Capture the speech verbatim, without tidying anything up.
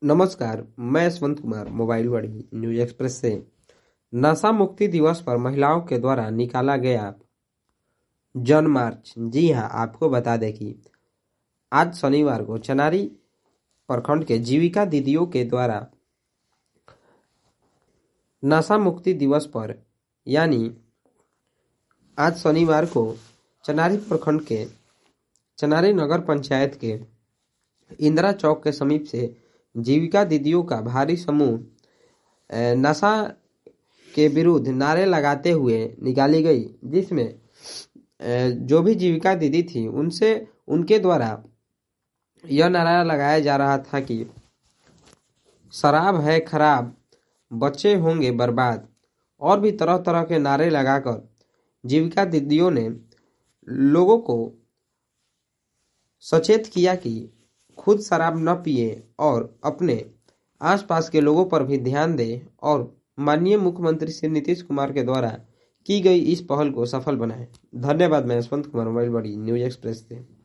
नमस्कार, मैं यशवंत कुमार मोबाइल बड़ी न्यूज एक्सप्रेस से। नशा मुक्ति दिवस पर महिलाओं के द्वारा निकाला गया जन मार्च। जी हां, आपको बता दें कि आज शनिवार को चनारी प्रखंड के जीविका दीदियों के द्वारा नशा मुक्ति दिवस पर यानी आज शनिवार को चनारी प्रखंड के चनारी नगर पंचायत के इंदिरा चौक के समीप से जीविका दीदियों का भारी समूह अ, नशा के विरुद्ध नारे लगाते हुए निकाली गई, जिसमें अ, जो भी जीविका दीदी थी उनसे उनके द्वारा यह नारा लगाया जा रहा था कि शराब है खराब, बच्चे होंगे बर्बाद, और भी तरह तरह के नारे लगाकर जीविका दीदियों ने लोगों को सचेत किया कि खुद शराब न पिए और अपने आसपास के लोगों पर भी ध्यान दें और माननीय मुख्यमंत्री श्री नीतीश कुमार के द्वारा की गई इस पहल को सफल बनाएं। धन्यवाद। मैं यशवंत कुमार मोबाइल बड़ी न्यूज एक्सप्रेस से।